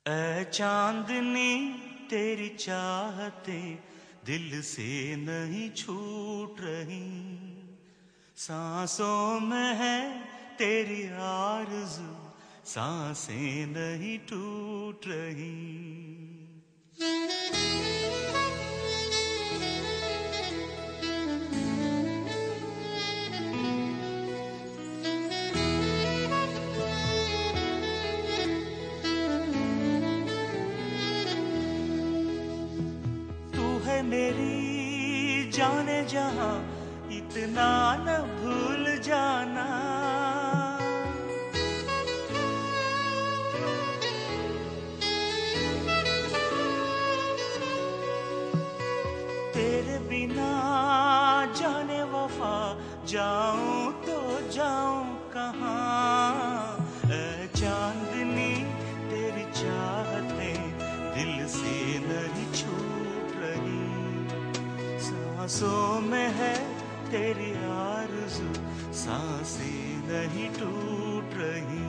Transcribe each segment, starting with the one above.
ऐ चांदनी तेरी चाहते दिल से नहीं छूट रही, सांसों में है तेरी आरज़ू, सांसें नहीं टूट रही। मेरी जाने जहां इतना न भूल जाना, तेरे बिना जाने वफा जाऊं तो जाऊं कहां। ऐ चांदनी तेरी चाहते दिल से नहीं छूट रही, सांसों में है तेरी आरज़ू, सांसें नहीं टूट रही।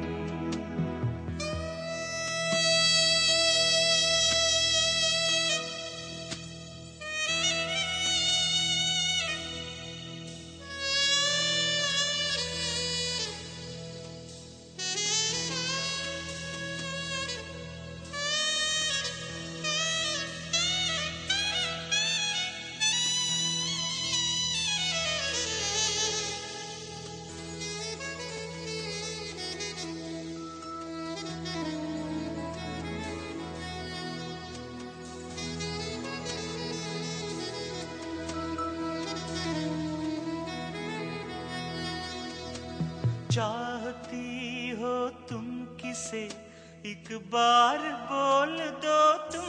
चाहती हो तुम किसे एक बार बोल दो तुम,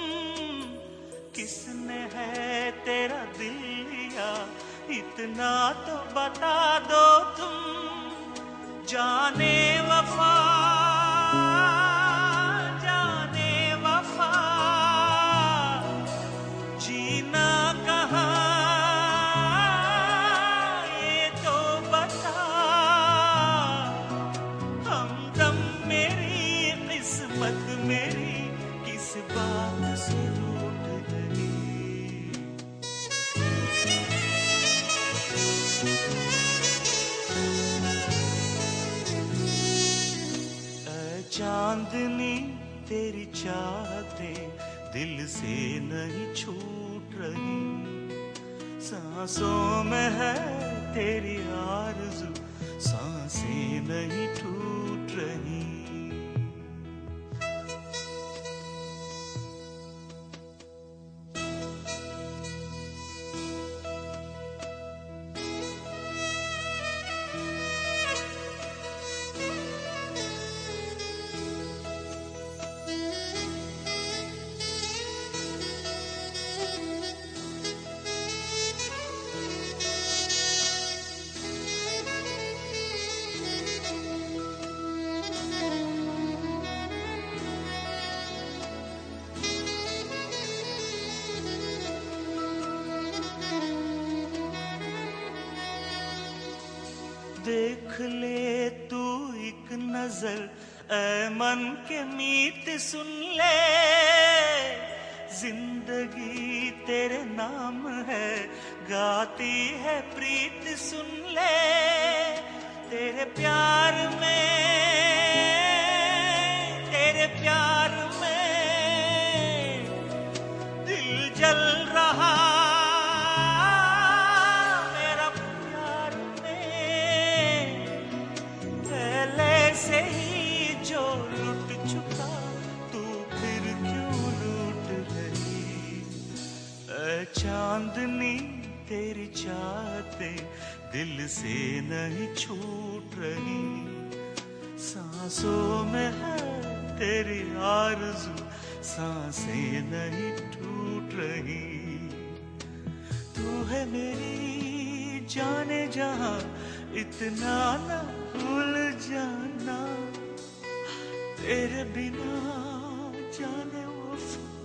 किसने है तेरा दिल लिया इतना तो बता दो तुम। जाने वफा जाने वफा जीना कहाँ ये तो बता, किस्मत मेरी किस बात से रूठ गई। ऐ चांदनी तेरी चाहते दिल से नहीं छूट रही, सांसों में है तेरी आरज़ू, सांसें नहीं टूट रही। देख ले तू एक नजर, ऐ मन के मीत सुन ले, जिंदगी तेरे नाम है गाती है प्रीत सुन ले। तेरे प्यार में दिल जल रहा, से ही जो लुट चुका तू फिर क्यों लूट रही। ऐ चांदनी तेरी चाहते दिल से नहीं छूट रही, सांसों में है तेरी आरज़ू, सांसें नहीं टूट रही। तू है मेरी जाने जहां इतना न भूल जाना, तेरे बिना जाने वफा